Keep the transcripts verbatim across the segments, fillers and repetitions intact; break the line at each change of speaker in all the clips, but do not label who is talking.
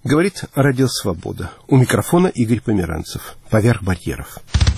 Говорит Радио Свобода. У микрофона Игорь Померанцев. Поверх барьеров.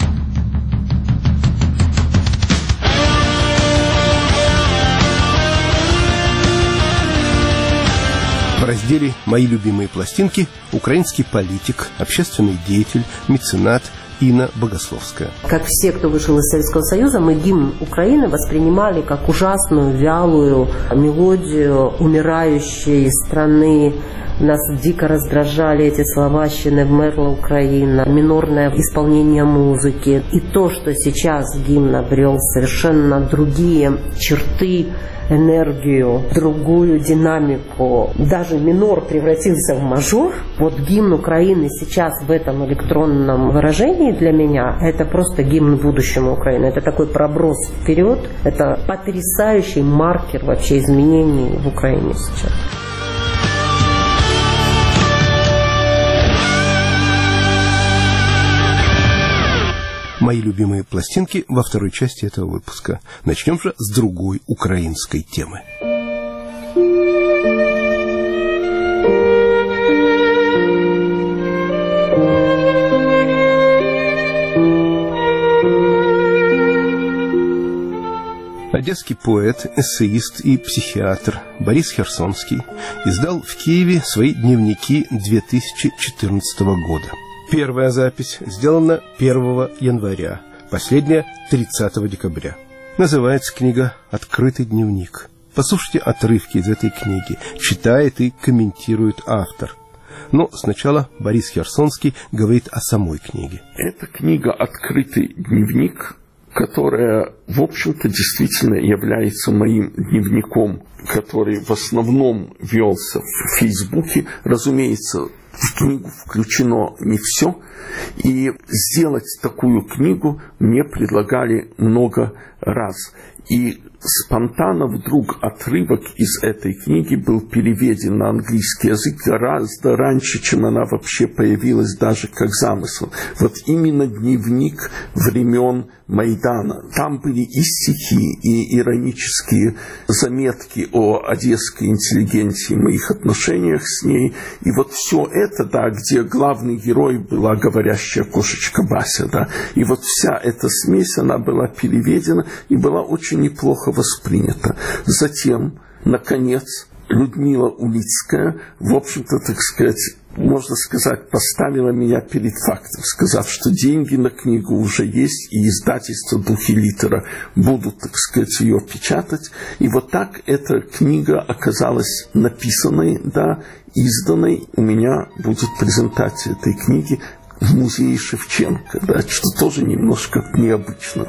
В разделе «Мои любимые пластинки» украинский политик, общественный деятель, меценат Инна Богословская.
Как все, кто вышел из Советского Союза, мы гимн Украины воспринимали как ужасную, вялую мелодию умирающей страны. Нас дико раздражали эти словащины «Вмерла Украина», минорное исполнение музыки. И то, что сейчас гимн обрел совершенно другие черты, энергию, другую динамику. Даже минор превратился в мажор. Вот гимн Украины сейчас в этом электронном выражении для меня это просто гимн будущему Украины. Это такой проброс вперед. Это потрясающий маркер вообще изменений в Украине сейчас.
Мои любимые пластинки во второй части этого выпуска. Начнем же с другой украинской темы. Одесский поэт, эссеист и психиатр Борис Херсонский издал в Киеве свои дневники две тысячи четырнадцатого года. Первая запись сделана первого января, последняя тридцатого декабря. Называется книга «Открытый дневник». Послушайте отрывки из этой книги. Читает и комментирует автор. Но сначала Борис Херсонский говорит о самой книге.
Эта книга «Открытый дневник», которая, в общем-то, действительно является моим дневником, который в основном велся в Фейсбуке. Разумеется, в книгу включено не все, и сделать такую книгу мне предлагали много раз. И спонтанно вдруг отрывок из этой книги был переведен на английский язык гораздо раньше, чем она вообще появилась даже как замысел. Вот именно дневник времен Майдана. Там были и стихи, и иронические заметки о одесской интеллигенции, моих отношениях с ней. И вот все это, да, где главный герой была говорящая кошечка Бася, да. И вот вся эта смесь, она была переведена и была очень неплохо воспринята. Затем, наконец, Людмила Улицкая, в общем-то, так сказать, можно сказать, поставила меня перед фактом, сказав, что деньги на книгу уже есть, и издательство «Дух и литера» будут, так сказать, ее печатать. И вот так эта книга оказалась написанной, да, изданной. У меня будет презентация этой книги в музее Шевченко, да, что тоже немножко необычно.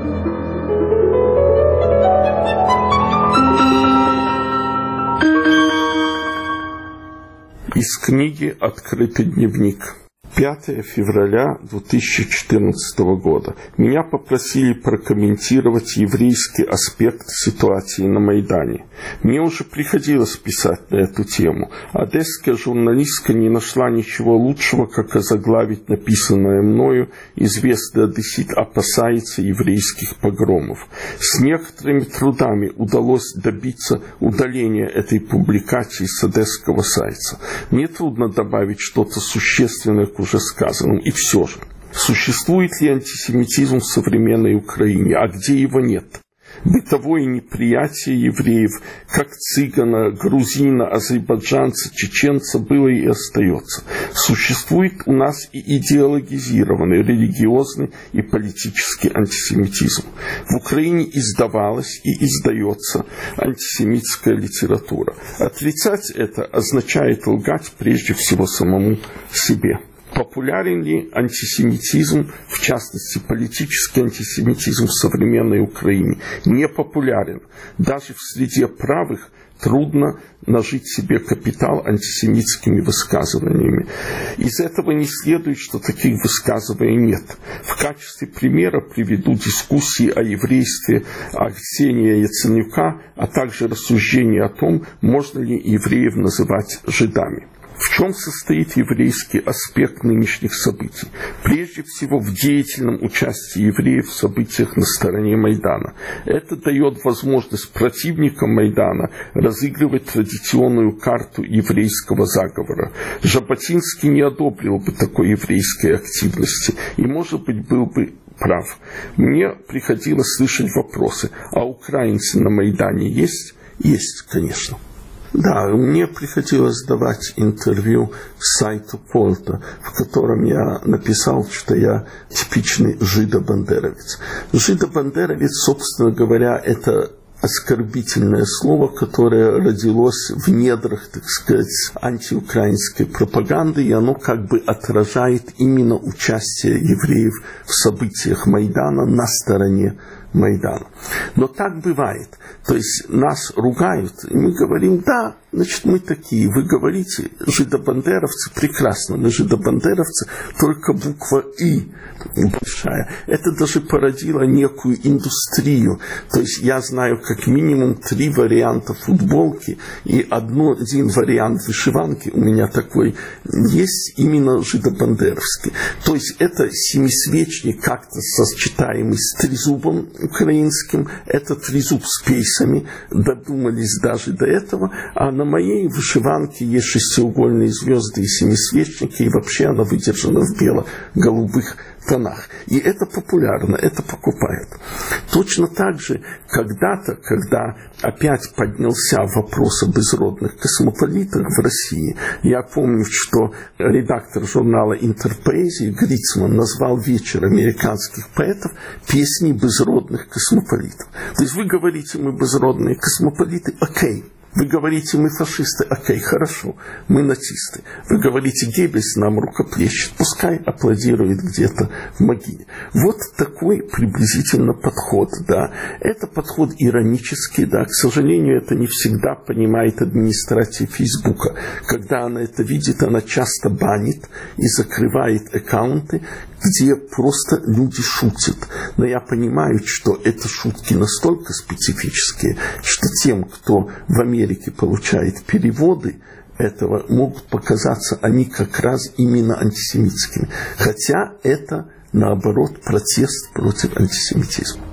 Из книги «Открытый дневник». пятого февраля две тысячи четырнадцатого года. Меня попросили прокомментировать еврейский аспект ситуации на Майдане. Мне уже приходилось писать на эту тему. Одесская журналистка не нашла ничего лучшего, как озаглавить написанное мною: «Известный одессит опасается еврейских погромов». С некоторыми трудами удалось добиться удаления этой публикации с одесского сайта. Мне трудно добавить что-то существенное к уже сказанным. И все же, существует ли антисемитизм в современной Украине, а где его нет? Бытовое неприятие евреев, как цыгана, грузина, азербайджанца, чеченца, было и остается. Существует у нас и идеологизированный, религиозный и политический антисемитизм. В Украине издавалась и издается антисемитская литература. Отрицать это означает лгать прежде всего самому себе. Популярен ли антисемитизм, в частности политический антисемитизм в современной Украине? Не популярен. Даже в среде правых трудно нажить себе капитал антисемитскими высказываниями. Из этого не следует, что таких высказываний нет. В качестве примера приведу дискуссии о еврействе Арсения Яценюка, а также рассуждения о том, можно ли евреев называть жидами. В чем состоит еврейский аспект нынешних событий? Прежде всего, в деятельном участии евреев в событиях на стороне Майдана. Это дает возможность противникам Майдана разыгрывать традиционную карту еврейского заговора. Жаботинский не одобрил бы такой еврейской активности и, может быть, был бы прав. Мне приходилось слышать вопросы: а украинцы на Майдане есть? Есть, конечно. Да, мне приходилось давать интервью сайту Полта, в котором я написал, что я типичный жидобандеровец. Жидобандеровец, собственно говоря, это оскорбительное слово, которое родилось в недрах, так сказать, антиукраинской пропаганды, и оно как бы отражает именно участие евреев в событиях Майдана на стороне Майдана. Но так бывает. То есть нас ругают, и мы говорим: да, значит, мы такие. Вы говорите, жидобандеровцы, прекрасно, мы жидобандеровцы, только буква «и» большая. Это даже породило некую индустрию. То есть я знаю как минимум три варианта футболки, и одно, один вариант вышиванки у меня такой есть, именно жидобандеровский. То есть это семисвечник, как-то сочетаемый с трезубом украинским. Это трезуб с пейсами, додумались даже до этого. А на моей вышиванке есть шестиугольные звезды и семисвечники, и вообще она выдержана в бело-голубых тонах. И это популярно, это покупают. Точно так же когда-то, когда опять поднялся вопрос о безродных космополитах в России, я помню, что редактор журнала «Интерпоэзия» Грицман назвал вечер американских поэтов песней безродных космополитов. То есть вы говорите: мы безродные космополиты, окей. Вы говорите: мы фашисты, окей, хорошо, мы нацисты. Вы говорите: Геббельс нам рукоплещет, пускай аплодирует где-то в могиле. Вот такой приблизительно подход, да. Это подход иронический, да. К сожалению, это не всегда понимает администрация Фейсбука. Когда она это видит, она часто банит и закрывает аккаунты, где просто люди шутят. Но я понимаю, что это шутки настолько специфические, что тем, кто в Америке получает переводы этого, могут показаться они как раз именно антисемитскими. Хотя это, наоборот, протест против антисемитизма.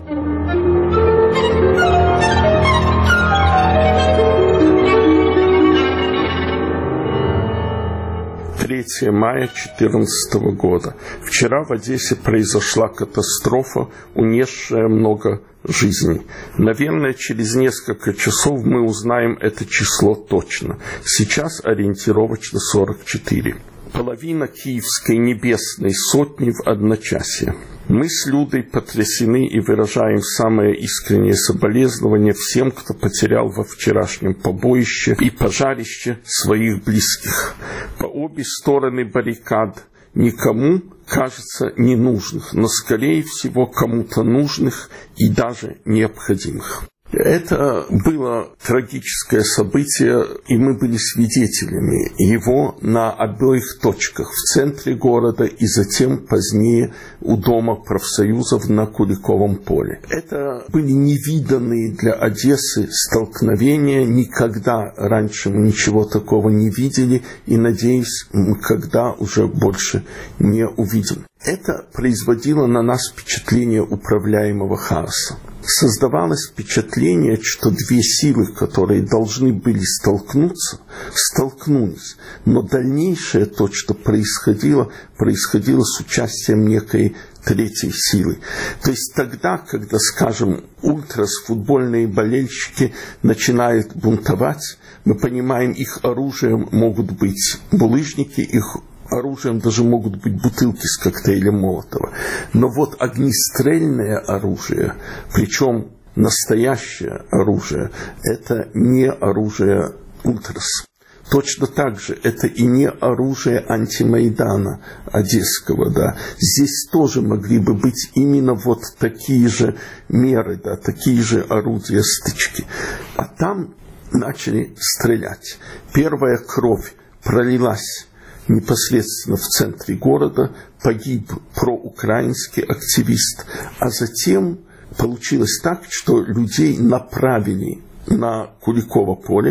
третьего мая две тысячи четырнадцатого года. Вчера в Одессе произошла катастрофа, унесшая много жизней. Наверное, через несколько часов мы узнаем это число точно. Сейчас ориентировочно сорок четыре. Половина Киевской небесной сотни в одночасье. Мы с Людой потрясены и выражаем самое искреннее соболезнование всем, кто потерял во вчерашнем побоище и пожарище своих близких. По обе стороны баррикад, никому, кажется, ненужных, но, скорее всего, кому-то нужных и даже необходимых. Это было трагическое событие, и мы были свидетелями его на обоих точках, в центре города и затем позднее у Дома профсоюзов на Куликовом поле. Это были невиданные для Одессы столкновения, никогда раньше мы ничего такого не видели, и, надеюсь, никогда уже больше не увидим. Это производило на нас впечатление управляемого хаоса. Создавалось впечатление, что две силы, которые должны были столкнуться, столкнулись. Но дальнейшее то, что происходило, происходило с участием некой третьей силы. То есть тогда, когда, скажем, ультрас, футбольные болельщики начинают бунтовать, мы понимаем, их оружием могут быть булыжники, их оружием даже могут быть бутылки с коктейлем Молотова. Но вот огнестрельное оружие, причем настоящее оружие, это не оружие ультрас. Точно так же это и не оружие антимайдана одесского, да. Здесь тоже могли бы быть именно вот такие же меры, да, такие же орудия стычки. А там начали стрелять. Первая кровь пролилась непосредственно в центре города, погиб проукраинский активист, а затем получилось так, что людей направили на Куликово поле,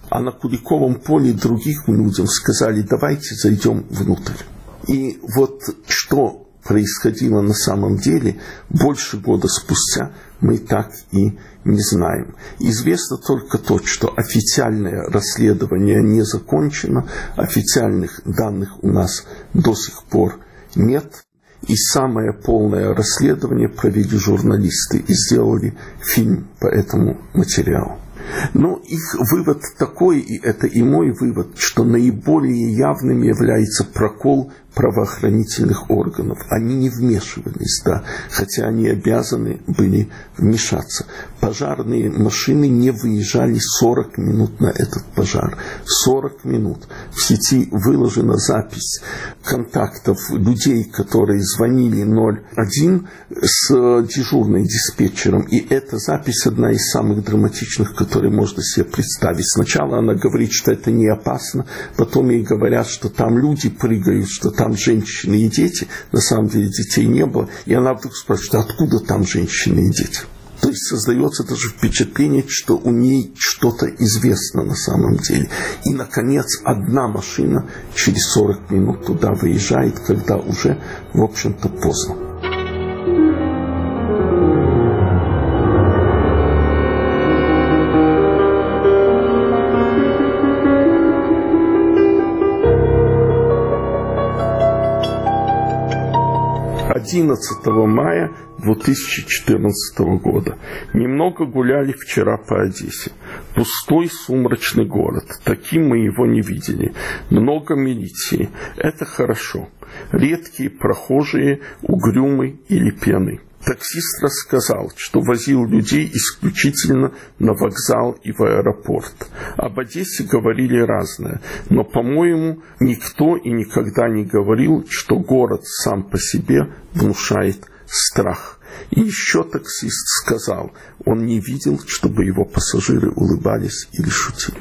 А на Куликовом поле другим людям сказали: давайте зайдем внутрь. И вот что происходило на самом деле больше года спустя, мы так и не знаем. Известно только то, что официальное расследование не закончено, официальных данных у нас до сих пор нет. И самое полное расследование провели журналисты и сделали фильм по этому материалу. Но их вывод такой, и это и мой вывод, что наиболее явным является прокол правоохранительных органов. Они не вмешивались, да, хотя они обязаны были вмешаться. Пожарные машины не выезжали сорок минут на этот пожар. сорок минут. В сети выложена запись контактов людей, которые звонили ноль один с дежурным диспетчером. И эта запись одна из самых драматичных, которые можно себе представить. Сначала она говорит, что это не опасно, потом ей говорят, что там люди прыгают, что там женщины и дети. На самом деле детей не было. И она вдруг спрашивает: откуда там женщины и дети? То есть создается даже впечатление, что у ней что-то известно на самом деле. И, наконец, одна машина через сорок минут туда выезжает, когда уже, в общем-то, поздно. одиннадцатого мая две тысячи четырнадцатого года. Немного гуляли вчера по Одессе. Пустой сумрачный город. Таким мы его не видели. Много милиции. Это хорошо. Редкие прохожие, угрюмы или пьяны. Таксист рассказал, что возил людей исключительно на вокзал и в аэропорт. Об Одессе говорили разное, но, по-моему, никто и никогда не говорил, что город сам по себе внушает страх. И еще таксист сказал, он не видел, чтобы его пассажиры улыбались или шутили.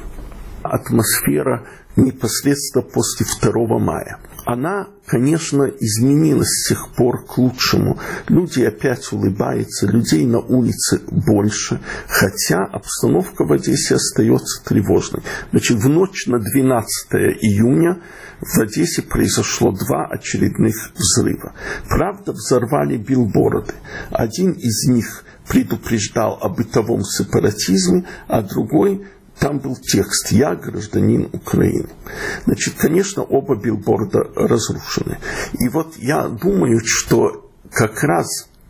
Атмосфера непосредственно после второго мая. Она, конечно, изменилась с тех пор к лучшему. Люди опять улыбаются, людей на улице больше, хотя обстановка в Одессе остается тревожной. Значит, в ночь на двенадцатое июня в Одессе произошло два очередных взрыва. Правда, взорвали билборды. Один из них предупреждал о бытовом сепаратизме, а другой... Там был текст «Я гражданин Украины». Значит, конечно, оба билборда разрушены. И вот я думаю, что как раз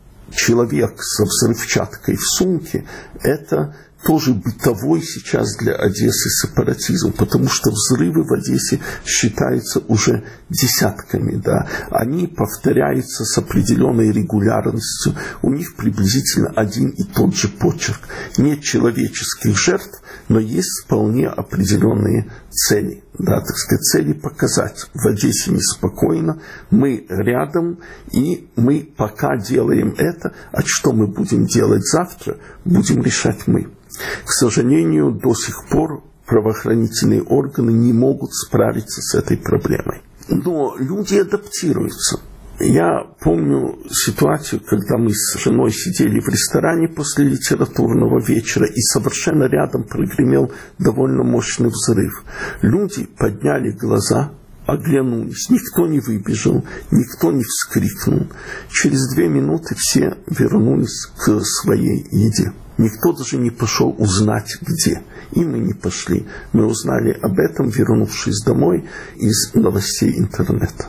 человек со взрывчаткой в сумке – это тоже бытовой сейчас для Одессы сепаратизм, потому что взрывы в Одессе считаются уже десятками, да. Они повторяются с определенной регулярностью, у них приблизительно один и тот же почерк. Нет человеческих жертв, но есть вполне определенные цели. Да, так сказать, цели показать: в Одессе неспокойно, мы рядом, и мы пока делаем это, а что мы будем делать завтра, будем решать мы. К сожалению, до сих пор правоохранительные органы не могут справиться с этой проблемой. Но люди адаптируются. Я помню ситуацию, когда мы с женой сидели в ресторане после литературного вечера, и совершенно рядом прогремел довольно мощный взрыв. Люди подняли глаза, оглянулись. Никто не выбежал, никто не вскрикнул. Через две минуты все вернулись к своей еде. Никто даже не пошел узнать, где. И мы не пошли. Мы узнали об этом, вернувшись домой, из новостей интернета.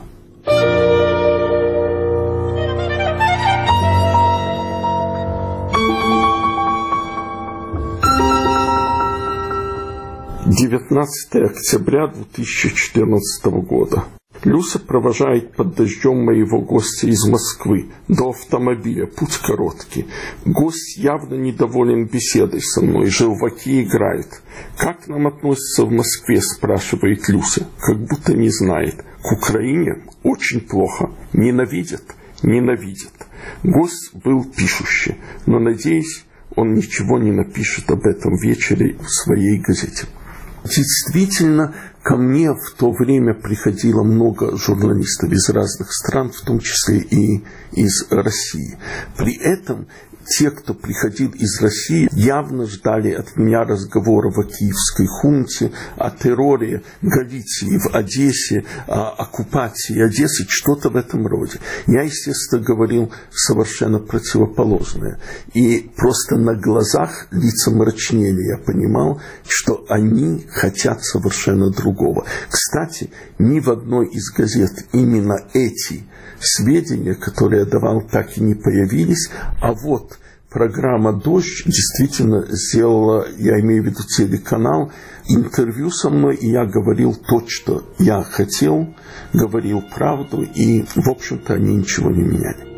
девятнадцатое октября две тысячи четырнадцатого года. Люся провожает под дождем моего гостя из Москвы до автомобиля. Путь короткий. Гость явно недоволен беседой со мной. Желваки играют. «Как нам относятся в Москве?» – спрашивает Люся. Как будто не знает. «К Украине? Очень плохо. Ненавидят?» «Ненавидят». Гость был пишущий, но, надеюсь, он ничего не напишет об этом вечере в своей газете. Действительно, Ко мне в то время приходило много журналистов из разных стран, в том числе и из России. При этом те, кто приходил из России, явно ждали от меня разговоров о киевской хунте, о терроре Галиции в Одессе, о оккупации Одессы, что-то в этом роде. Я, естественно, говорил совершенно противоположное. И просто на глазах лица мрачнели. Я понимал, что они хотят совершенно другого. Кстати, ни в одной из газет именно эти сведения, которые я давал, так и не появились, а вот программа «Дождь» действительно сделала, я имею в виду телеканал, интервью со мной, и я говорил то, что я хотел, говорил правду, и, в общем-то, они ничего не меняли.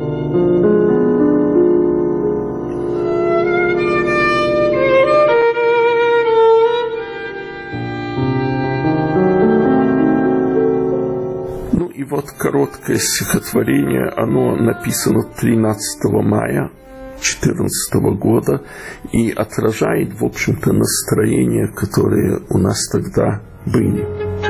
И вот короткое стихотворение, оно написано тринадцатого мая две тысячи четырнадцатого года и отражает, в общем-то, настроения, которые у нас тогда были.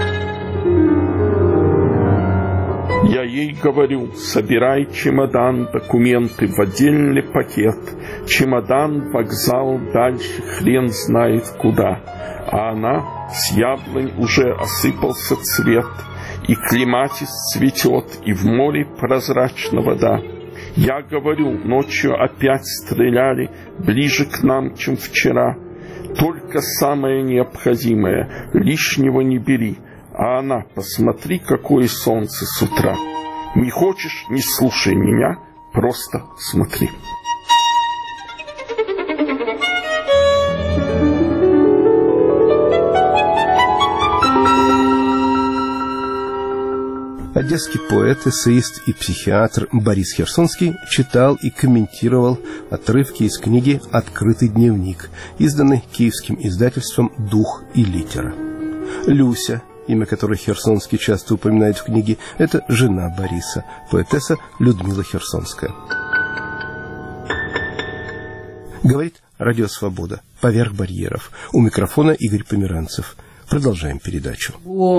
Я ей говорю: собирай чемодан, документы в отдельный пакет. Чемодан, вокзал, дальше хрен знает куда. А она: с яблонь уже осыпался цвет, и клематис цветет, и в море прозрачна вода. Я говорю: ночью опять стреляли, ближе к нам, чем вчера. Только самое необходимое, лишнего не бери. А она: посмотри, какое солнце с утра. Не хочешь — не слушай меня, просто смотри.
Одесский поэт, эссеист и психиатр Борис Херсонский читал и комментировал отрывки из книги «Открытый дневник», изданной киевским издательством «Дух и литера». Люся, имя которой Херсонский часто упоминает в книге, это жена Бориса, поэтесса Людмила Херсонская. Говорит Радио Свобода. Поверх барьеров. У микрофона Игорь Померанцев. Продолжаем передачу.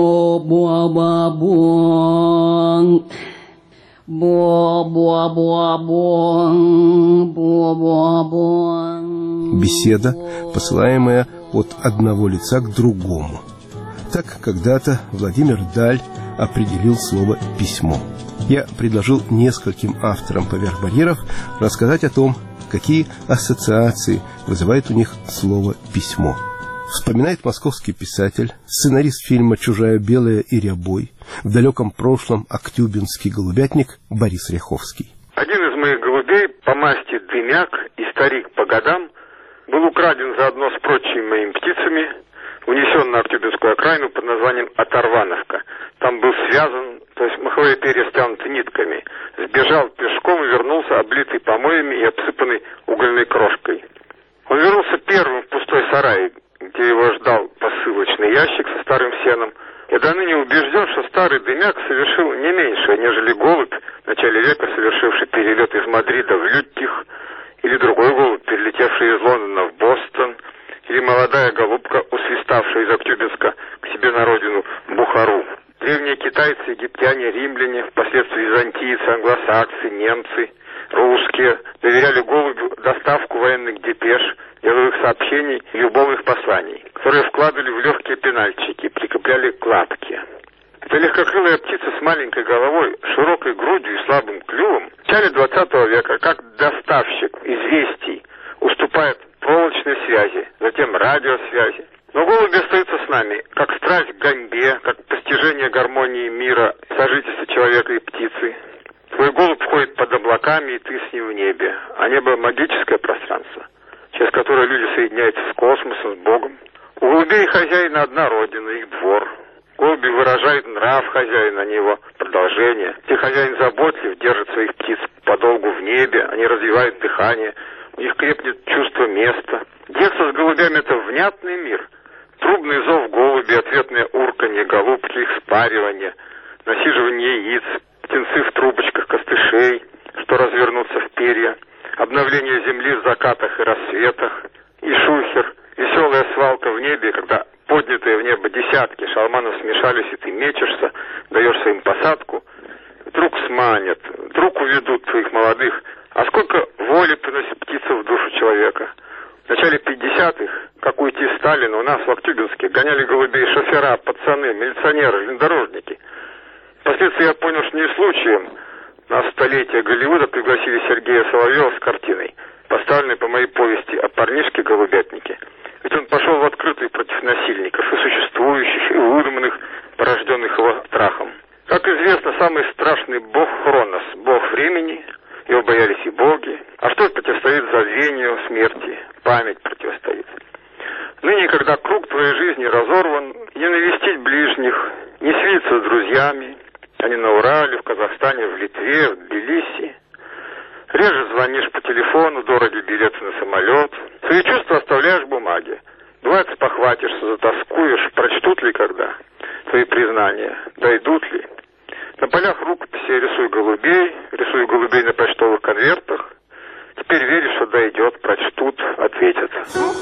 Беседа, посылаемая от одного лица к другому. Так когда-то Владимир Даль определил слово «письмо». Я предложил нескольким авторам «Поверх барьеров» рассказать о том, какие ассоциации вызывает у них слово «письмо». Вспоминает московский писатель, сценарист фильма «Чужая белая и рябой», в далеком прошлом актюбинский голубятник Борис Ряховский.
Один из моих голубей по масти дымяк и старик по годам был украден заодно с прочими моими птицами, унесен на Актюбинскую окраину под названием Оторвановка. Там был связан, то есть маховые перья стянуты нитками. Сбежал пешком и вернулся, облитый помоями и обсыпанный угольной крошкой. Он вернулся первым в пустой сарай, где его ждал посылочный ящик со старым сеном. Я до ныне убежден, что старый дымяк совершил не меньше, нежели голубь, в начале века совершивший перелет из Мадрида в Лютих, или другой голубь, перелетевший из Лондона в Бостон, или молодая голубка, усвиставшая из Актюбинска к себе на родину Бухару. Древние китайцы, египтяне, римляне, впоследствии византийцы, англосаксы, немцы, русские доверяли голубю доставку военных депеш, деловых сообщений и любовных посланий, которые вкладывали в легкие пенальчики и прикрепляли к лапке. Эта легкокрылая птица с маленькой головой, широкой грудью и слабым клювом в начале двадцатого века, как доставщик известий, уступает проволочной связи, затем радиосвязи. Но голуби остаются с нами, как страсть к гоньбе, как постижение гармонии мира, сожительства человека и птицы. Твой голубь входит под облаками, и ты с ним в небе. А небо — магическое пространство, через которое люди соединяются с космосом, с Богом. У голубей хозяина одна родина, их двор. Голуби выражают нрав хозяина, а не его продолжение. Где хозяин заботлив, держит своих птиц подолгу в небе, они развивают дыхание, у них крепнет чувство места. Детство с голубями — это внятный мир. Трубный зов голуби, ответное урканье голубки, их спаривание, насиживание яиц, птенцы в трубочках костышей, что развернутся в перья, обновление земли в закатах и рассветах, и шухер, веселая свалка в небе, когда поднятые в небо десятки шалманов смешались, и ты мечешься, даешь им посадку. Вдруг сманят, вдруг уведут твоих молодых. А сколько воли приносит птица в душу человека. В начале пятидесятых, как уйти Сталина, у нас в Актюбинске гоняли голубей шофера, пацаны, милиционеры, железнодорожники. Впоследствии я понял, что не случаем на столетие Голливуда пригласили Сергея Соловьева с картиной, поставленной по моей повести о парнишке-голубятнике. Ведь он пошел в открытую против насильников и существующих, и выдуманных, порожденных его страхом. Как известно, самый страшный бог Хронос, бог времени, его боялись и боги. А что противостоит забвению смерти? Память противостоит. Ныне, когда круг твоей жизни разорван, не навестить ближних, не свидеться с друзьями, они на Урале, в Казахстане, в Литве, в Тбилиси. Реже звонишь по телефону, дороги билеты на самолет. Свои чувства оставляешь в бумаге. Бывает, спохватишься, затоскуешь, прочтут ли когда твои признания, дойдут ли. На полях рукописи я рисую голубей, рисую голубей на почтовых конвертах. Теперь веришь, что дойдет, прочтут, ответят.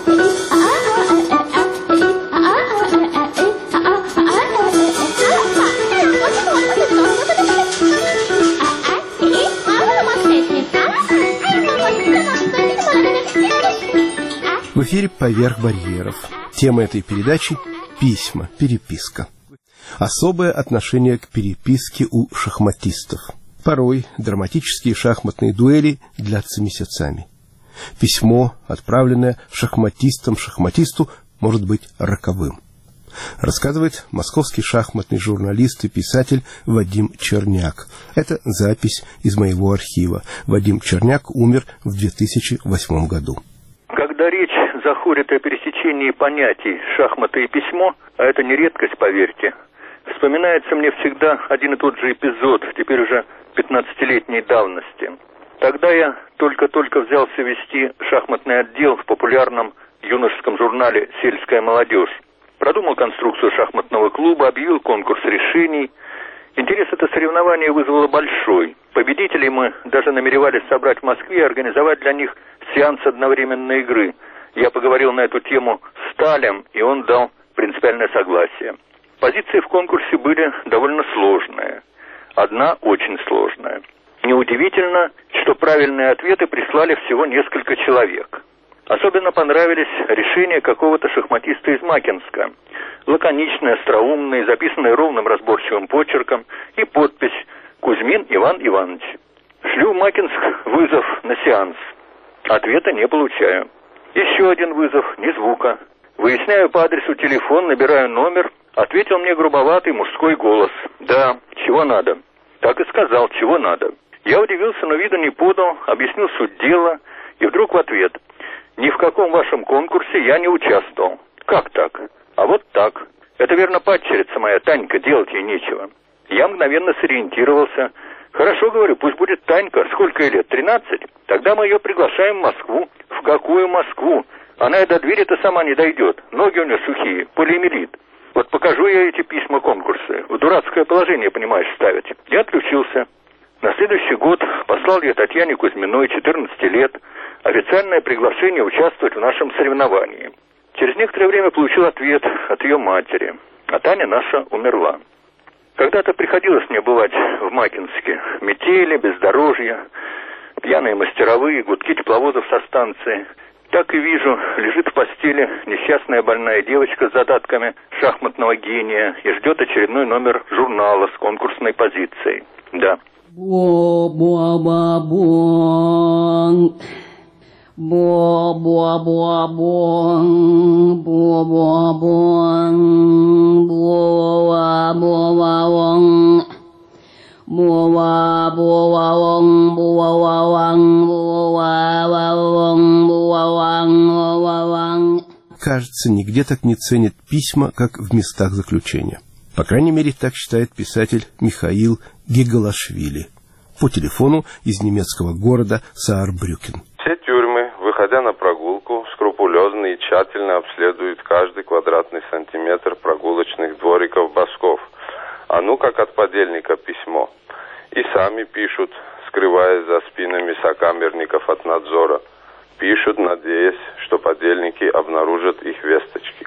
В эфире «Поверх барьеров». Тема этой передачи – письма, переписка. Особое отношение к переписке у шахматистов. Порой драматические шахматные дуэли длятся месяцами. Письмо, отправленное шахматистом шахматисту, может быть роковым. Рассказывает московский шахматный журналист и писатель Вадим Черняк. Это запись из моего архива. Вадим Черняк умер в две тысячи восьмом году.
Когда речь заходит о пересечении понятий «шахматы» и «письмо», а это не редкость, поверьте, вспоминается мне всегда один и тот же эпизод, теперь уже пятнадцатилетней давности. Тогда я только-только взялся вести шахматный отдел в популярном юношеском журнале «Сельская молодежь». Продумал конструкцию шахматного клуба, объявил конкурс решений. Интерес это соревнование вызвало большой. Победителей мы даже намеревались собрать в Москве и организовать для них сеанс одновременной игры. Я поговорил на эту тему с Талем, и он дал принципиальное согласие. Позиции в конкурсе были довольно сложные. Одна очень сложная. Неудивительно, что правильные ответы прислали всего несколько человек. Особенно понравились решения какого-то шахматиста из Макинска. Лаконичные, остроумные, записанные ровным разборчивым почерком, и подпись «Кузьмин Иван Иванович». Шлю в Макинск вызов на сеанс. Ответа не получаю. Еще один вызов, ни звука. Выясняю по адресу телефон, набираю номер. Ответил мне грубоватый мужской голос. «Да, чего надо?» Так и сказал, чего надо. Я удивился, но вида не подал, объяснил суть дела, и вдруг в ответ: «Ни в каком вашем конкурсе я не участвовал». «Как так?» «А вот так. Это верно падчерица моя, Танька, делать ей нечего». Я мгновенно сориентировался. «Хорошо, говорю, пусть будет Танька. Сколько ей лет? Тринадцать? Тогда мы ее приглашаем в Москву». «В какую Москву? Она и до двери-то сама не дойдет. Ноги у нее сухие, полиэмилит. Вот покажу я эти письма конкурсы. В дурацкое положение, понимаешь, ставить». Я отключился. На следующий год послал я Татьяне Кузьминой, четырнадцати лет, официальное приглашение участвовать в нашем соревновании. Через некоторое время получил ответ от ее матери. А Таня наша умерла. Когда-то приходилось мне бывать в Макинске. Метели, бездорожье, пьяные мастеровые, гудки тепловозов со станции. Так и вижу, лежит в постели несчастная больная девочка с задатками шахматного гения и ждет очередной номер журнала с конкурсной позицией. Да.
Бо-бо-ба-бонг. Бо-бо-ба-бонг. Бо-бо-бонг. Бо-ба-ба-бонг. Бо-ба-ба-бонг. Бо-ба-бонг.
Кажется, нигде так не ценят письма, как в местах заключения. По крайней мере, так считает писатель Михаил Гигалашвили по телефону из немецкого города Саарбрюкен.
Все тюрьмы, выходя на прогулку, скрупулезно и тщательно обследуют каждый квадратный сантиметр прогулочных двориков-босков. А ну как от подельника письмо. И сами пишут, скрываясь за спинами сокамерников от надзора. Пишут, надеясь, что подельники обнаружат их весточки.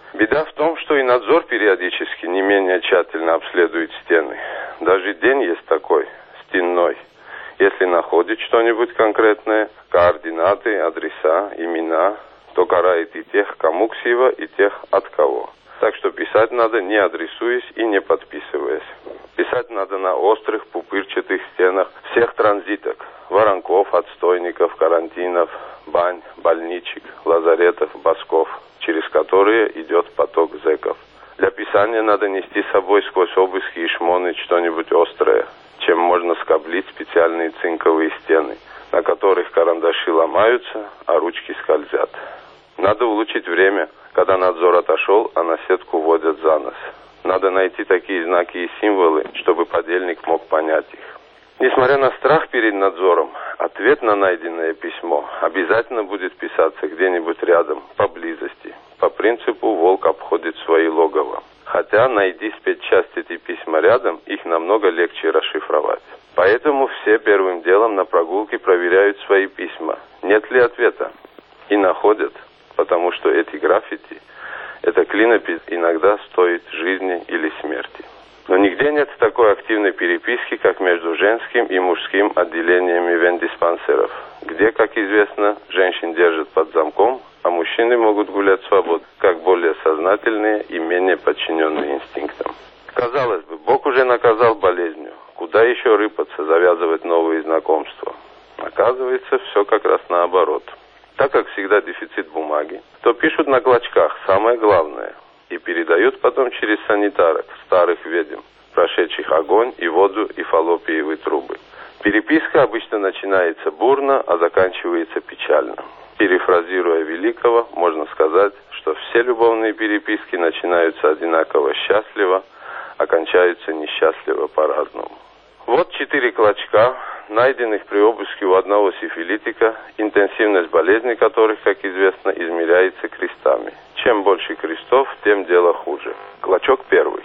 Беда в том, что и надзор периодически не менее тщательно обследует стены. Даже день есть такой, стенной. Если находит что-нибудь конкретное, координаты, адреса, имена, то карает и тех, кому ксива, и тех, от кого. Так что писать надо, не адресуясь и не подписываясь. Писать надо на острых пупырчатых стенах всех транзиток. Воронков, отстойников, карантинов, бань, больничек, лазаретов, босков, через которые идет поток зэков. Для писания надо нести с собой сквозь обыски и шмоны что-нибудь острое, чем можно скоблить специальные цинковые стены, на которых карандаши ломаются, а ручки скользят. Надо улучшить время, когда надзор отошел, а на сетку водят за нос. Надо найти такие знаки и символы, чтобы подельник мог понять их. Несмотря на страх перед надзором, ответ на найденное письмо обязательно будет писаться где-нибудь рядом, поблизости. По принципу «волк обходит свои логово». Хотя, найди спецчасть эти письма рядом, их намного легче расшифровать. Поэтому все первым делом на прогулке проверяют свои письма. Нет ли ответа? И находят, потому что эти граффити, эта клинопись иногда стоит жизни или смерти. Но нигде нет такой активной переписки, как между женским и мужским отделениями вендиспансеров, где, как известно, женщин держат под замком, а мужчины могут гулять свободно, как более сознательные и менее подчиненные инстинктам. Казалось бы, Бог уже наказал болезнью. Куда еще рыпаться, завязывать новые знакомства? Оказывается, все как раз наоборот. Так как всегда дефицит бумаги, то пишут на клочках самое главное и передают потом через санитарок, старых ведьм, прошедших огонь и воду и фаллопиевые трубы. Переписка обычно начинается бурно, а заканчивается печально. Перефразируя великого, можно сказать, что все любовные переписки начинаются одинаково счастливо, а кончаются несчастливо по-разному. Вот четыре клочка, найденных при обыске у одного сифилитика, интенсивность болезни которых, как известно, измеряется крестами. Чем больше крестов, тем дело хуже. Клочок первый.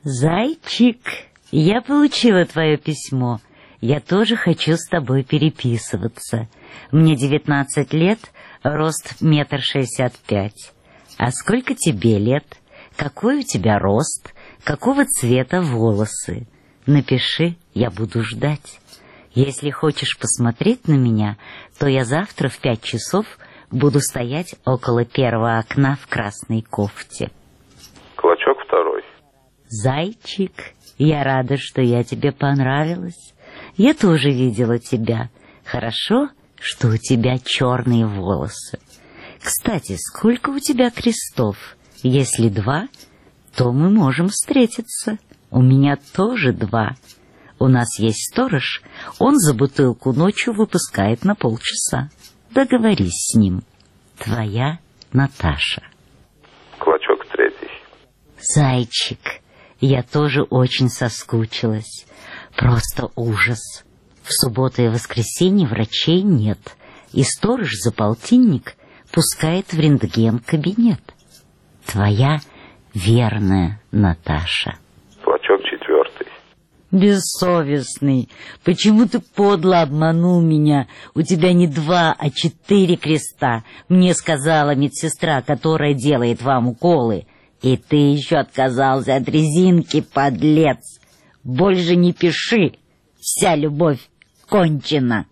Зайчик, я получила твое письмо. Я тоже хочу с тобой переписываться. Мне девятнадцать лет, рост метр шестьдесят пять. А сколько тебе лет? Какой у тебя рост? Какого цвета волосы? Напиши, я буду ждать. Если хочешь посмотреть на меня, то я завтра в пять часов буду стоять около первого окна в красной кофте.
Клочок второй.
Зайчик, я рада, что я тебе понравилась. Я тоже видела тебя. Хорошо, что у тебя черные волосы. Кстати, сколько у тебя крестов? Если два, то мы можем встретиться. У меня тоже два. У нас есть сторож, он за бутылку ночью выпускает на полчаса. Договорись с ним. Твоя Наташа.
Клочок третий.
Зайчик, я тоже очень соскучилась. Просто ужас. В субботу и воскресенье врачей нет, и сторож за полтинник пускает в рентген-кабинет. Твоя верная Наташа.
Клочок четвертый.
Бессовестный, почему ты подло обманул меня? У тебя не два, а четыре креста. Мне сказала медсестра, которая делает вам уколы. И ты еще отказался от резинки, подлец. Больше не пиши, вся любовь кончена.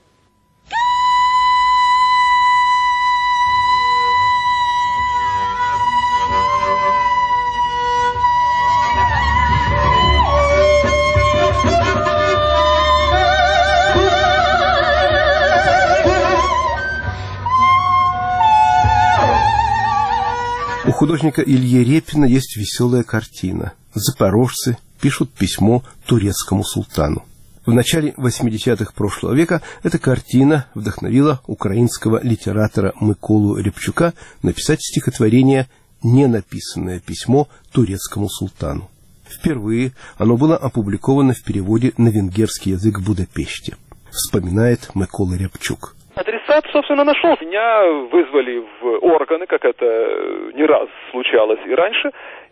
У художника Ильи Репина есть веселая картина. Запорожцы пишут письмо турецкому султану. В начале восьмидесятых прошлого века эта картина вдохновила украинского литератора Миколу Рябчука написать стихотворение «Ненаписанное письмо турецкому султану». Впервые оно было опубликовано в переводе на венгерский язык в Будапеште, вспоминает Микола Рябчук.
Адресат, собственно, нашелся. Меня вызвали в органы, как это не раз случалось и раньше,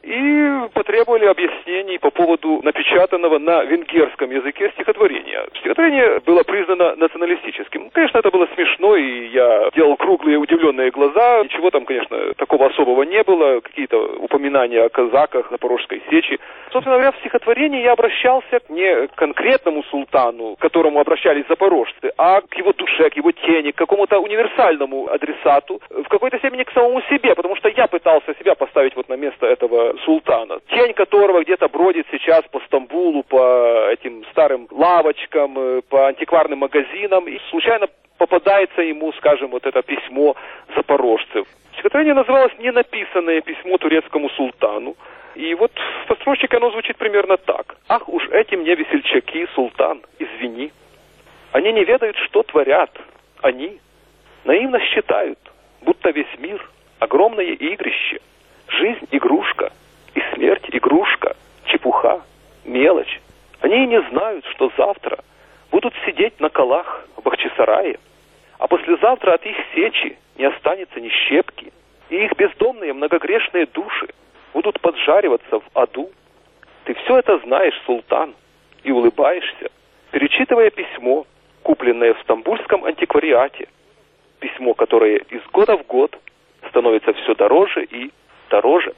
и потребовали объяснений по поводу напечатанного на венгерском языке стихотворения. Стихотворение было признано националистическим. Конечно, это было смешно, и я делал круглые удивленные глаза. Ничего там, конечно, такого особого не было. Какие-то упоминания о казаках, Запорожской сечи. Собственно говоря, в стихотворении я обращался не к конкретному султану, к которому обращались запорожцы, а к его душе, к его тени, к какому-то универсальному адресату, в какой-то степени к самому себе, потому что я пытался себя поставить вот на место этого султана, тень которого где-то бродит сейчас по Стамбулу, по этим старым лавочкам, по антикварным магазинам, и случайно попадается ему, скажем, вот это письмо запорожцев. Стихотворение называлось «Ненаписанное письмо турецкому султану». И вот в строчке оно звучит примерно так. «Ах уж эти мне весельчаки, султан, извини. Они не ведают, что творят. Они наивно считают, будто весь мир — огромное игрище. Жизнь — игрушка, и смерть — игрушка, чепуха, мелочь. Они и не знают, что завтра будут сидеть на колах в Бахчисарае, а послезавтра от их сечи не останется ни щепки, и их бездомные многогрешные души будут поджариваться в аду. Ты все это знаешь, султан, и улыбаешься, перечитывая письмо, купленное в стамбульском антиквариате, письмо, которое из года в год становится все дороже и дороже».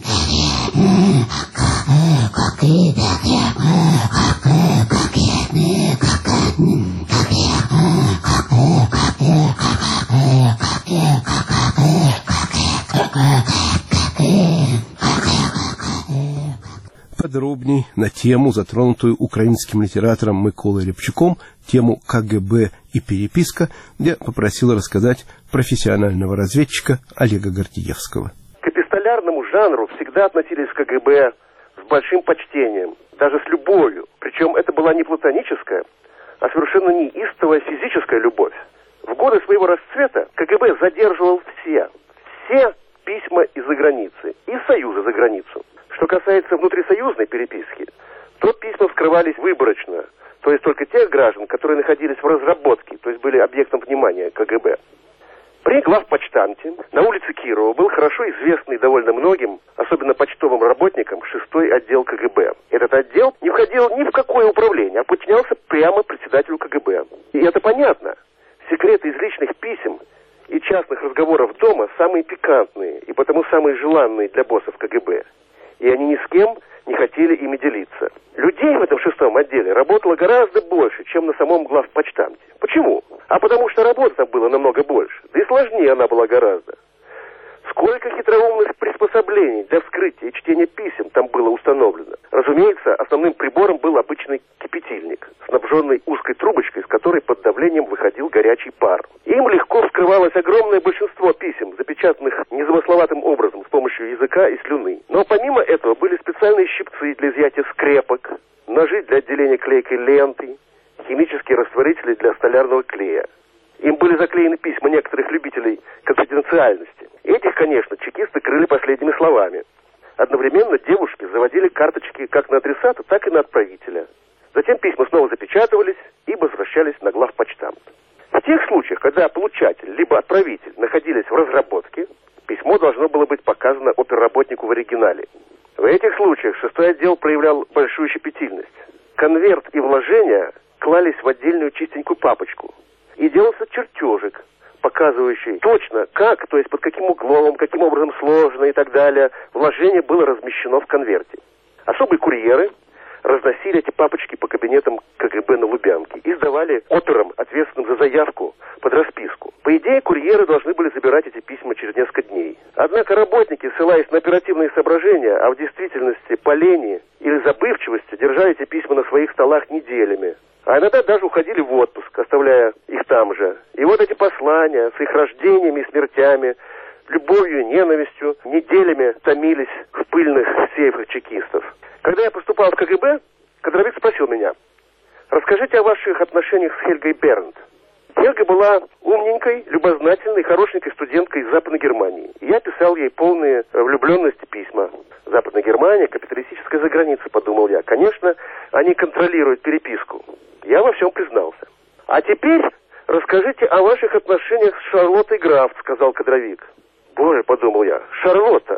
Подробней на тему, затронутую украинским литератором Миколой Рябчуком, тему ка гэ бэ и переписка, я попросил рассказать профессионального разведчика Олега Гордеевского.
К эпистолярному жанру всегда относились в ка гэ бэ с большим почтением, даже с любовью. Причем это была не платоническая, а совершенно неистовая физическая любовь. В годы своего расцвета ка гэ бэ задерживал все, все письма из-за границы, из Союза за границу. Что касается внутрисоюзной переписки, то письма вскрывались выборочно, то есть только тех граждан, которые находились в разработке, то есть были объектом внимания ка гэ бэ. При главпочтамте на улице Кирова был хорошо известный довольно многим, особенно почтовым работникам, шестой отдел ка гэ бэ. Этот отдел не входил ни в какое управление, а подчинялся прямо председателю ка гэ бэ. И это понятно. Секреты из личных писем и частных разговоров дома самые пикантные и потому самые желанные для боссов ка гэ бэ. И они ни с кем не хотели ими делиться. Людей в этом шестом отделе работало гораздо больше, чем на самом главпочтамте. Почему? А потому что работы там было намного больше. Да и сложнее она была гораздо. Сколько хитроумных приспособлений для вскрытия и чтения писем там было установлено. Разумеется, основным прибором был обычный кипятильник, снабженный узкой трубочкой, с которой под давлением выходил горячий пар. Им легко вскрывалось огромное большинство писем, запечатанных незамысловатым образом с помощью языка и слюны. Но помимо этого были специальные щипцы для изъятия скрепок, ножи для отделения клейкой ленты, химические растворители для столярного клея. Им были заклеены письма некоторых любителей конфиденциальности. Этих, конечно, чекисты крыли последними словами. Одновременно девушки заводили карточки как на адресата, так и на отправителя. Затем письма снова запечатывались и возвращались на главпочтамт. В тех случаях, когда получатель либо отправитель находились в разработке, письмо должно было быть показано оперработнику в оригинале. В этих случаях шестой отдел проявлял большую щепетильность. Конверт и вложения клались в отдельную чистенькую папочку. И делался чертежик, показывающий точно как, то есть под каким углом, каким образом сложено и так далее, вложение было размещено в конверте. Особые курьеры разносили эти папочки по кабинетам ка гэ бэ на Лубянке и сдавали операм, ответственным за заявку, под расписку. По идее, курьеры должны были забирать эти письма через несколько дней. Однако работники, ссылаясь на оперативные соображения, а в действительности по лени или забывчивости, держали эти письма на своих столах неделями. А иногда даже уходили в отпуск, оставляя их там же. И вот эти послания с их рождениями и смертями, любовью и ненавистью неделями томились в пыльных сейфах чекистов. Когда я поступал в ка гэ бэ, кадровик спросил меня: «Расскажите о ваших отношениях с Хельгой Бернт». Хельга была умненькой, любознательной, хорошенькой студенткой из Западной Германии. И я писал ей полные влюбленности письма. Западная Германия, капиталистическая заграница, подумал я. Конечно, они контролируют переписку. Я во всем признался. «А теперь расскажите о ваших отношениях с Шарлоттой Графт», — сказал кадровик. «Боже», — подумал я, — «Шарлотта.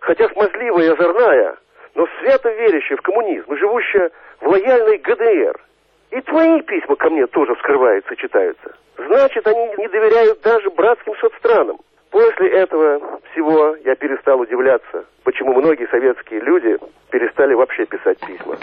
хотя смазливая и озорная, но свято верящая в коммунизм и живущая в лояльной ГДР. И твои письма ко мне тоже вскрываются и читаются. Значит, они не доверяют даже братским соцстранам. После этого всего я перестал удивляться, почему многие советские люди перестали вообще писать письма.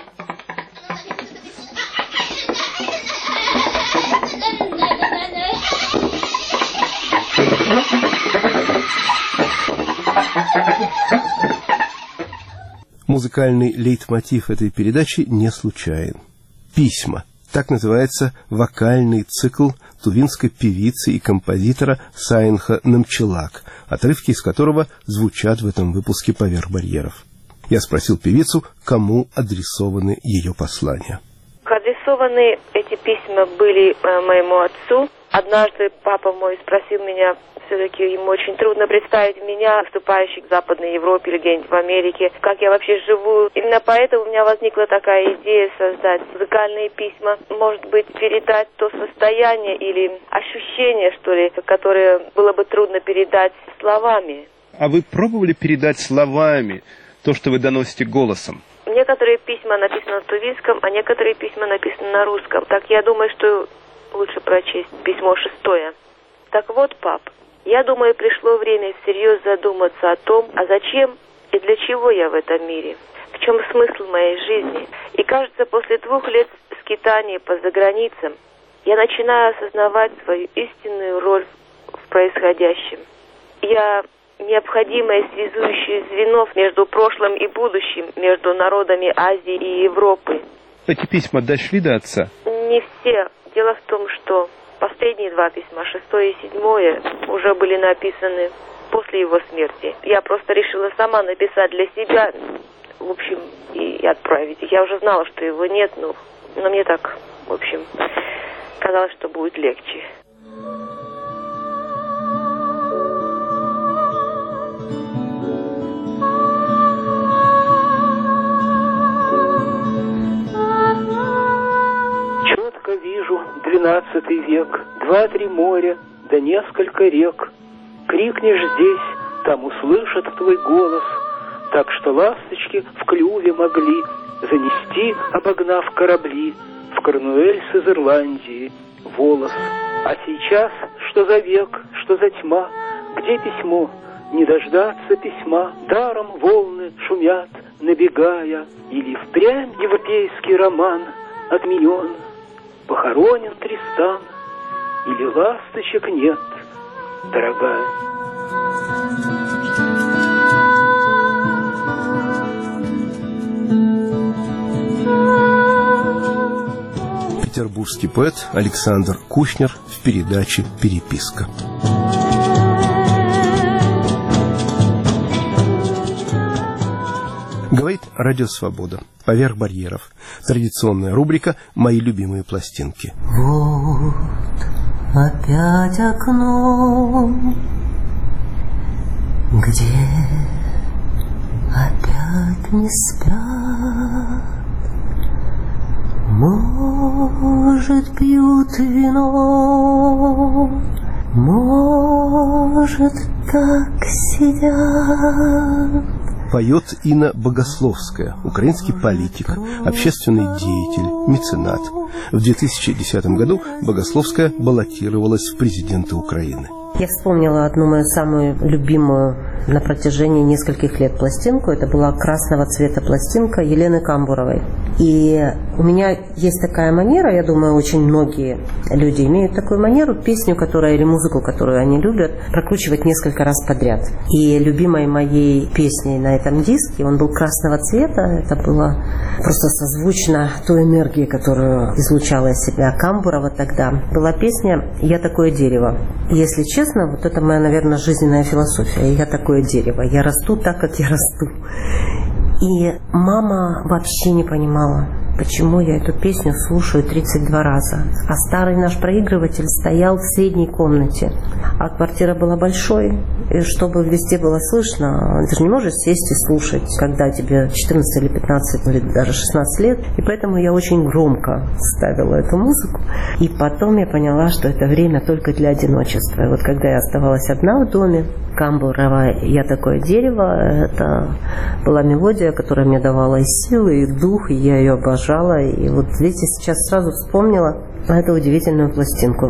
Музыкальный лейтмотив этой передачи не случайен. «Письма». Так называется вокальный цикл тувинской певицы и композитора Сайнха Намчилак, отрывки из которого звучат в этом выпуске «Поверх барьеров». Я спросил певицу, кому адресованы ее послания.
Адресованы эти письма были э, моему отцу. Однажды папа мой спросил меня, все-таки ему очень трудно представить меня, выступающей в Западной Европе или где-нибудь в Америке, как я вообще живу. Именно поэтому у меня возникла такая идея создать музыкальные письма, может быть, передать то состояние или ощущение, что ли, которое было бы трудно передать словами.
А вы пробовали передать словами то, что вы доносите голосом?
Некоторые письма написаны на тувинском, а некоторые письма написаны на русском. Так я думаю, что лучше прочесть письмо шестое. Так вот, пап, я думаю, пришло время всерьез задуматься о том, а зачем и для чего я в этом мире, в чем смысл моей жизни. И кажется, после двух лет скитания по заграницам я начинаю осознавать свою истинную роль в происходящем. Я необходимое связующее звено между прошлым и будущим, между народами Азии и Европы.
Эти письма дошли до отца?
Не все. Дело в том, что последние два письма, шестое и седьмое, уже были написаны после его смерти. Я просто решила сама написать для себя, в общем, и отправить. Я уже знала, что его нет, но, но мне так, в общем, казалось, что будет легче.
Вижу двенадцатый век, два-три моря, да несколько рек. Крикнешь здесь, там услышат твой голос, так что ласточки в клюве могли занести, обогнав корабли, в Корнуэльс из Ирландии волос. А сейчас, что за век, что за тьма, где письмо? Не дождаться письма, даром волны шумят, набегая, или впрямь европейский роман отменен. Похоронен Тристан, или ласточек нет, дорогая.
Петербургский поэт Александр Кушнер в передаче «Переписка». Говорит Радио Свобода. Поверх барьеров. Традиционная рубрика «Мои любимые пластинки».
Вот опять окно, где опять не спят. Может, пьют вино, может, так сидят.
Поет Инна Богословская, украинский политик, общественный деятель, меценат. В две тысячи десятом году Богословская баллотировалась в президенты Украины.
Я вспомнила одну мою самую любимую на протяжении нескольких лет пластинку. Это была красного цвета пластинка Елены Камбуровой. И у меня есть такая манера, я думаю, очень многие люди имеют такую манеру, песню, которая или музыку, которую они любят, прокручивать несколько раз подряд. И любимой моей песней на этом диске, он был красного цвета, это было просто созвучно той энергии, которую излучала из себя Камбурова тогда, была песня «Я такое дерево». Если честно, вот это моя, наверное, жизненная философия. Я такое дерево, я расту так, как я расту. И мама вообще не понимала, почему я эту песню слушаю тридцать два раза. А старый наш проигрыватель стоял в средней комнате. А квартира была большой, и чтобы везде было слышно, ты же не можешь сесть и слушать, когда тебе четырнадцать или пятнадцать, или даже шестнадцать лет. И поэтому я очень громко ставила эту музыку. И потом я поняла, что это время только для одиночества. И вот когда я оставалась одна в доме, Камбурова «Я такое дерево», это была мелодия, которая мне давала и силы, и дух, и я ее обожала. И вот здесь я сейчас сразу вспомнила эту удивительную пластинку.